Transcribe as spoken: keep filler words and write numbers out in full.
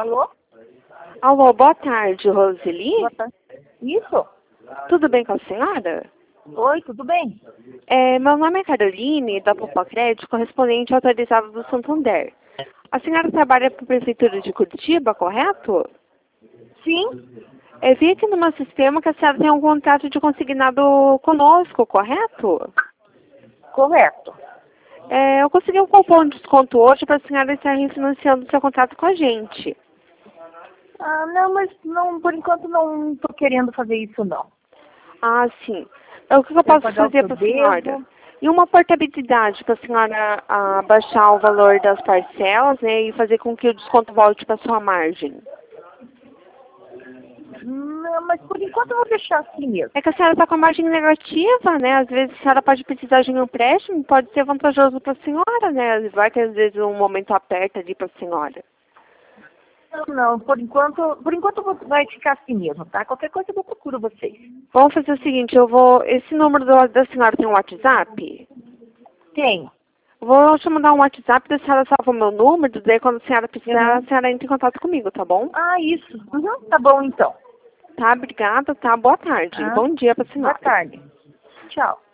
Alô? Alô, boa tarde, Roseli. Boa tarde. Isso? Tudo bem com a senhora? Oi, tudo bem? É, meu nome é Caroline, da Poupa Crédito, correspondente autorizado do Santander. A senhora trabalha para a Prefeitura de Curitiba, correto? Sim, Eu vi aqui no meu sistema que a senhora tem um contrato de consignado conosco, correto? correto. É, eu consegui um cupom de desconto hoje para a senhora estar refinanciando o seu contrato com a gente. Ah, não, mas não, por enquanto não estou querendo fazer isso, não. Ah, sim. É, o que eu Quero posso pagar o que fazer eu para a senhora? devo. E uma portabilidade para a senhora ah, baixar o valor das parcelas, né, e fazer com que o desconto volte para sua margem. Não, mas por enquanto eu vou deixar assim mesmo. É que a senhora está com a margem negativa, né? Às vezes a senhora pode precisar de um empréstimo, pode ser vantajoso para a senhora, né? Vai que às vezes um momento aperta ali para a senhora. Não, não, por enquanto, por enquanto vou- vai ficar assim mesmo, tá? Qualquer coisa eu procuro vocês. Vamos fazer o seguinte, eu vou... Esse número do- da senhora tem um WhatsApp? Tenho. Vou te mandar um WhatsApp, da senhora salva o meu número, daí quando a senhora precisar, Uhum. a senhora entra em contato comigo, tá bom? Ah, isso. Uhum, tá bom então. Tá, obrigada, tá? Boa tarde. Ah, Bom dia para a boa senhora. tarde. Tchau.